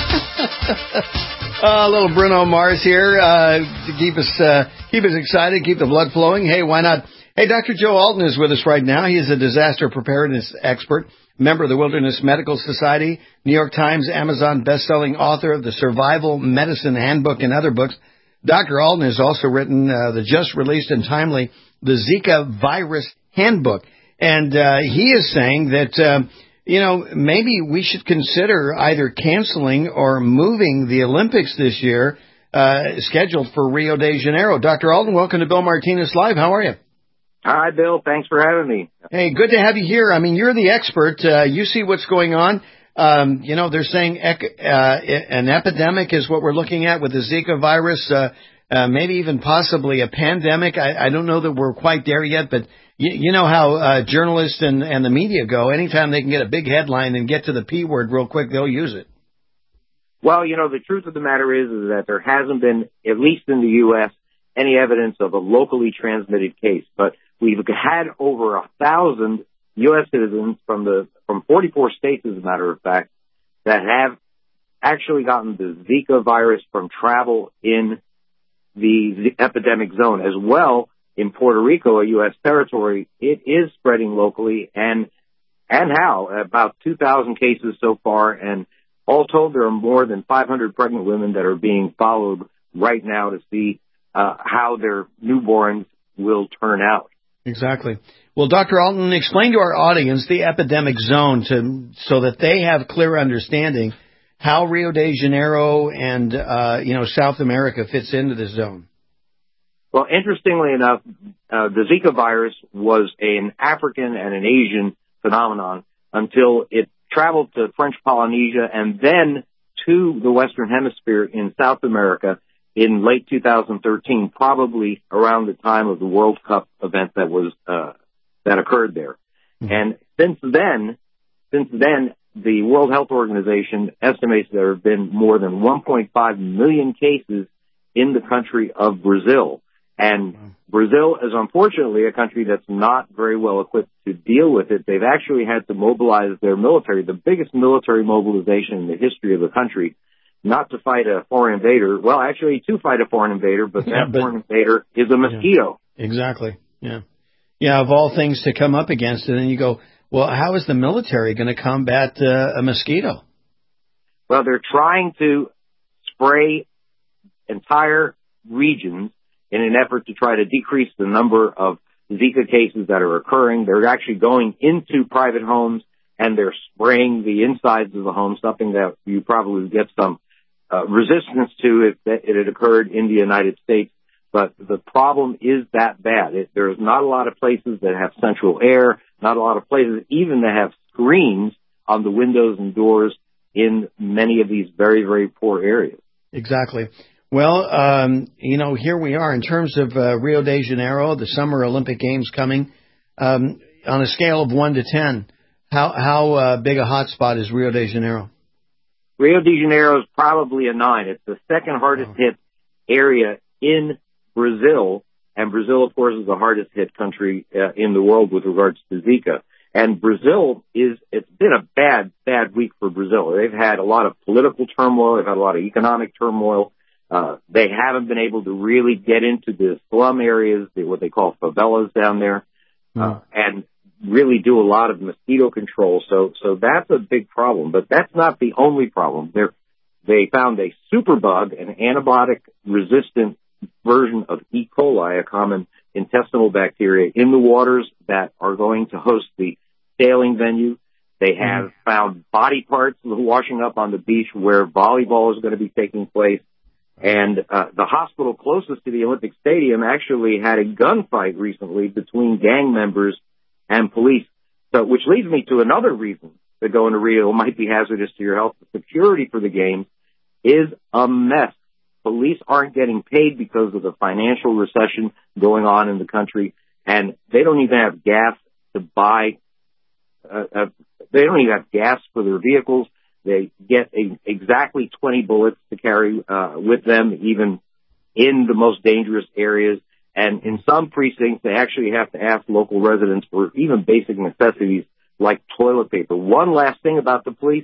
A little Bruno Mars here to keep us excited, keep the blood flowing. Hey, why not? Hey, Dr. Joe Alton is with us right now. He is a disaster preparedness expert, member of the Wilderness Medical Society, New York Times, Amazon best-selling author of the Survival Medicine Handbook and other books. Dr. Alton has also written the just-released and timely The Zika Virus Handbook. And he is saying that, maybe we should consider either canceling or moving the Olympics this year, scheduled for Rio de Janeiro. Dr. Alton, welcome to Bill Martinez Live. How are you? Hi, Bill. Thanks for having me. Hey, good to have you here. I mean, you're the expert. You see what's going on. They're saying an epidemic is what we're looking at with the Zika virus, maybe even possibly a pandemic. I don't know that we're quite there yet, but you know how journalists and the media go. Anytime they can get a big headline and get to the P word real quick, they'll use it. Well, the truth of the matter is that there hasn't been, at least in the U.S., any evidence of a locally transmitted case. But we've had over 1,000 U.S. citizens from 44 states, as a matter of fact, that have actually gotten the Zika virus from travel in the epidemic zone. As well, in Puerto Rico, a U.S. territory, it is spreading locally, and how? About 2,000 cases so far, and all told, there are more than 500 pregnant women that are being followed right now to see how their newborns will turn out. Exactly. Well, Dr. Alton, explain to our audience the epidemic zone so that they have clear understanding. how Rio de Janeiro and, South America fits into this zone? Well, interestingly enough, the Zika virus was an African and an Asian phenomenon until it traveled to French Polynesia and then to the Western Hemisphere in South America in late 2013, probably around the time of the World Cup event that occurred there. Mm-hmm. And since then, the World Health Organization estimates there have been more than 1.5 million cases in the country of Brazil. And Brazil is unfortunately a country that's not very well equipped to deal with it. They've actually had to mobilize their military, the biggest military mobilization in the history of the country, not to fight a foreign invader. Well, actually to fight a foreign invader, but foreign invader is a mosquito. Yeah, exactly. Yeah. Yeah, of all things to come up against it. And you go, well, how is the military going to combat a mosquito? Well, they're trying to spray entire regions in an effort to try to decrease the number of Zika cases that are occurring. They're actually going into private homes and they're spraying the insides of the home, something that you probably would get some resistance to if it had occurred in the United States. But the problem is that bad. There's not a lot of places that have central air, not a lot of places even that have screens on the windows and doors in many of these very, very poor areas. Exactly. Well, here we are in terms of Rio de Janeiro, the Summer Olympic Games coming. On a scale of 1 to 10, how big a hotspot is Rio de Janeiro? Rio de Janeiro is probably a 9. It's the second hardest hit area in Brazil, and Brazil, of course, is the hardest hit country in the world with regards to Zika. And Brazil it's been a bad week for Brazil. They've had a lot of political turmoil. They've had a lot of economic turmoil. They haven't been able to really get into the slum areas, what they call favelas down there, and really do a lot of mosquito control. So that's a big problem, but that's not the only problem. They found a superbug, an antibiotic resistant version of E. coli, a common intestinal bacteria, in the waters that are going to host the sailing venue. They have found body parts washing up on the beach where volleyball is going to be taking place. And the hospital closest to the Olympic Stadium actually had a gunfight recently between gang members and police. So, which leads me to another reason that going to Rio might be hazardous to your health. The security for the games is a mess. Police aren't getting paid because of the financial recession going on in the country, and they don't even have gas to buy. They don't even have gas for their vehicles. They get exactly 20 bullets to carry with them, even in the most dangerous areas. And in some precincts, they actually have to ask local residents for even basic necessities like toilet paper. One last thing about the police.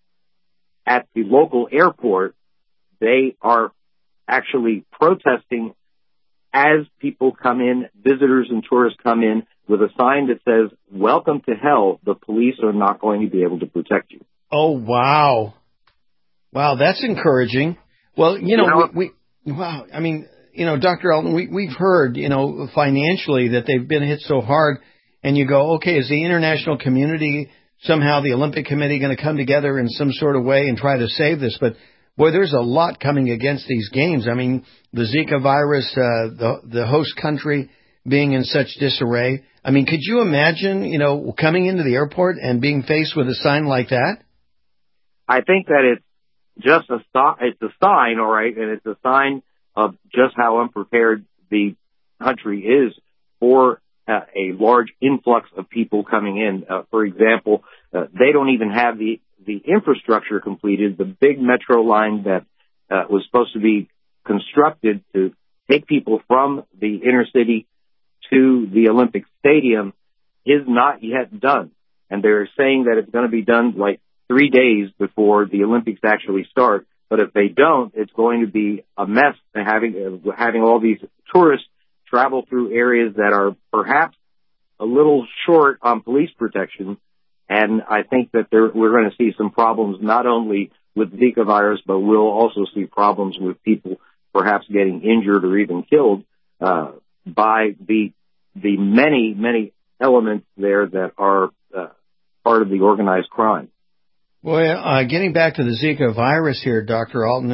At the local airport, they are actually protesting as people come in, visitors and tourists come in, with a sign that says, "Welcome to hell. The police are not going to be able to protect you." Oh, wow. Wow, that's encouraging. Well, wow. I mean, Dr. Elton, we've heard, financially that they've been hit so hard, and you go, okay, is the international community, somehow the Olympic Committee, going to come together in some sort of way and try to save this? But boy, there's a lot coming against these games. I mean, the Zika virus, the host country being in such disarray. I mean, could you imagine, coming into the airport and being faced with a sign like that? I think that it's just it's a sign, all right, and it's a sign of just how unprepared the country is for a large influx of people coming in. For example, they don't even have the infrastructure completed. The big metro line that was supposed to be constructed to take people from the inner city to the Olympic Stadium is not yet done. And they're saying that it's going to be done like 3 days before the Olympics actually start. But if they don't, it's going to be a mess having all these tourists travel through areas that are perhaps a little short on police protection. And I think that we're going to see some problems not only with Zika virus, but we'll also see problems with people perhaps getting injured or even killed by the many elements there that are part of the organized crime. Well, getting back to the Zika virus here, Dr. Alton,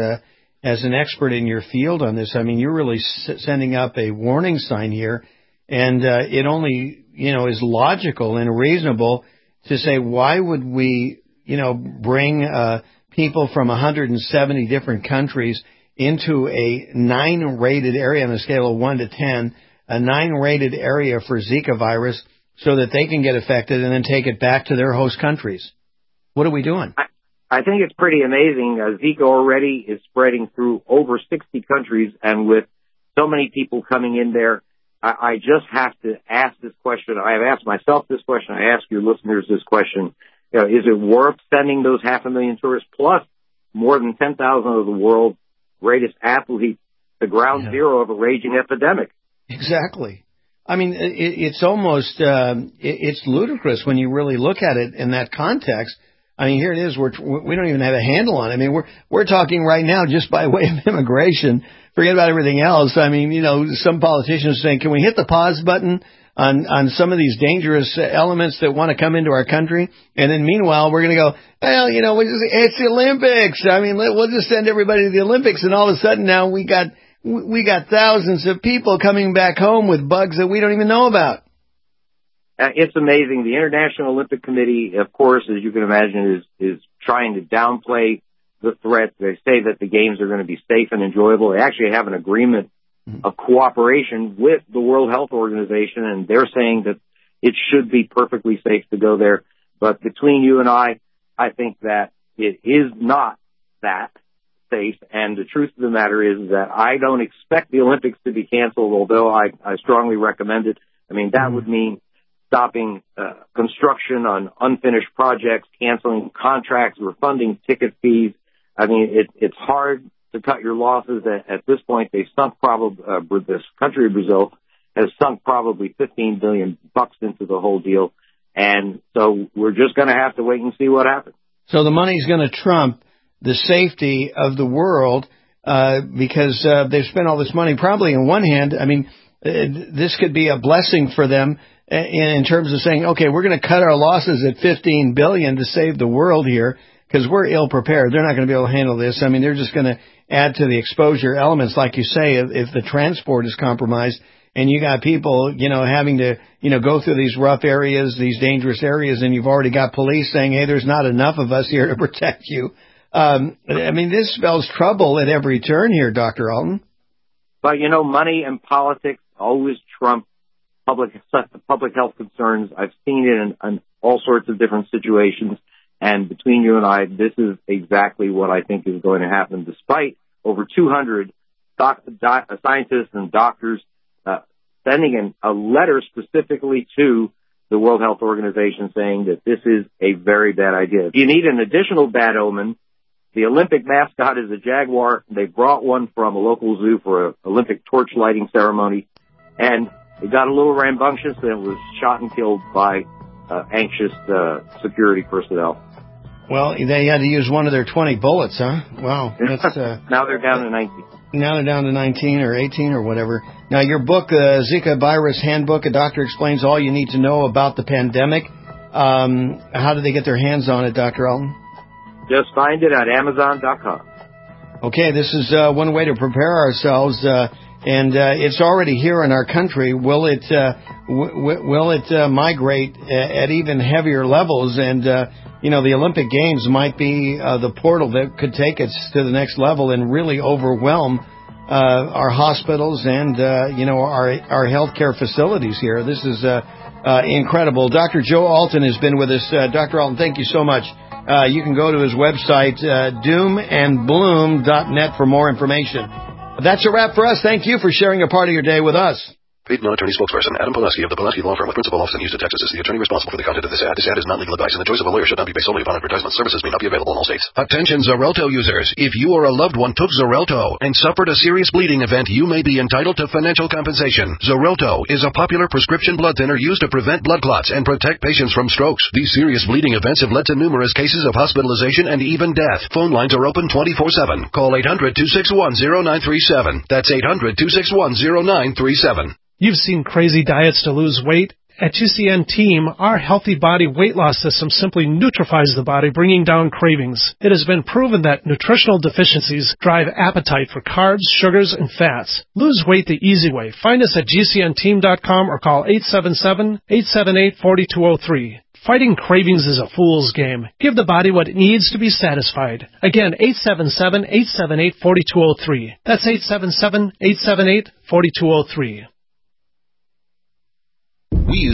as an expert in your field on this, I mean, you're really sending up a warning sign here, and it only, is logical and reasonable to say, why would we, bring people from 170 different countries into a 9-rated area on a scale of 1 to 10, a 9-rated area for Zika virus so that they can get affected and then take it back to their host countries? What are we doing? I think it's pretty amazing. Zika already is spreading through over 60 countries, and with so many people coming in there, I just have to ask this question. I have asked myself this question. I ask your listeners this question. Is it worth sending those 500,000 tourists plus more than 10,000 of the world's greatest athletes to ground zero of a raging epidemic? Exactly. I mean, it's almost, it's ludicrous when you really look at it in that context. I mean, here it is. We don't even have a handle on it. I mean, we're talking right now just by way of immigration. Forget about everything else. I mean, some politicians saying, can we hit the pause button on some of these dangerous elements that want to come into our country? And then meanwhile, we're going to go, well, it's the Olympics. I mean, we'll just send everybody to the Olympics. And all of a sudden now we got thousands of people coming back home with bugs that we don't even know about. It's amazing. The International Olympic Committee, of course, as you can imagine, is trying to downplay the threat. They say that the games are going to be safe and enjoyable. They actually have an agreement of cooperation with the World Health Organization, and they're saying that it should be perfectly safe to go there. But between you and I think that it is not that safe. And the truth of the matter is that I don't expect the Olympics to be canceled, although I strongly recommend it. I mean, that would mean stopping construction on unfinished projects, canceling contracts, refunding ticket fees. I mean, it's hard to cut your losses. At this point, they've sunk this country of Brazil has sunk probably $15 billion into the whole deal. And so we're just going to have to wait and see what happens. So the money's going to trump the safety of the world because they've spent all this money. Probably on one hand, I mean, this could be a blessing for them in terms of saying, okay, we're going to cut our losses at $15 billion to save the world here because we're ill prepared. They're not going to be able to handle this. I mean, they're just going to add to the exposure elements, like you say, if the transport is compromised and you got people, having to, go through these rough areas, these dangerous areas, and you've already got police saying, hey, there's not enough of us here to protect you. I mean, this spells trouble at every turn here, Dr. Alton. But, money and politics always trump public health concerns. I've seen it in all sorts of different situations. And between you and I, this is exactly what I think is going to happen, despite over 200 scientists and doctors sending a letter specifically to the World Health Organization saying that this is a very bad idea. If you need an additional bad omen, the Olympic mascot is a jaguar. They brought one from a local zoo for an Olympic torch lighting ceremony. And it got a little rambunctious and was shot and killed by anxious security personnel. Well, they had to use one of their 20 bullets, huh? Wow. That's, now they're down to 19. Now they're down to 19 or 18 or whatever. Now, your book, Zika Virus Handbook, a doctor explains all you need to know about the pandemic. How do they get their hands on it, Dr. Alton? Just find it at Amazon.com. Okay, this is one way to prepare ourselves, and it's already here in our country. Will it migrate at even heavier levels? And the Olympic Games might be the portal that could take us to the next level and really overwhelm our hospitals and our healthcare facilities here. This is incredible. Dr. Joe Alton has been with us. Dr. Alton, thank you so much. You can go to his website, doomandbloom.net, for more information. That's a wrap for us. Thank you for sharing a part of your day with us. Paid non-attorney spokesperson Adam Pileski of the Pileski Law Firm with principal office in Houston, Texas is the attorney responsible for the content of this ad. This ad is not legal advice, and the choice of a lawyer should not be based solely upon advertisement. Services may not be available in all states. Attention Xarelto users. If you or a loved one took Xarelto and suffered a serious bleeding event, you may be entitled to financial compensation. Xarelto is a popular prescription blood thinner used to prevent blood clots and protect patients from strokes. These serious bleeding events have led to numerous cases of hospitalization and even death. Phone lines are open 24/7. Call 800-261-0937. That's 800-261-0937. You've seen crazy diets to lose weight, At GCN Team, our Healthy Body weight loss system simply neutralizes the body, bringing down cravings. It has been proven that nutritional deficiencies drive appetite for carbs, sugars, and fats. Lose weight the easy way. Find us at GCNteam.com or call 877-878-4203. Fighting cravings is a fool's game. Give the body what it needs to be satisfied. Again, 877-878-4203. That's 877-878-4203.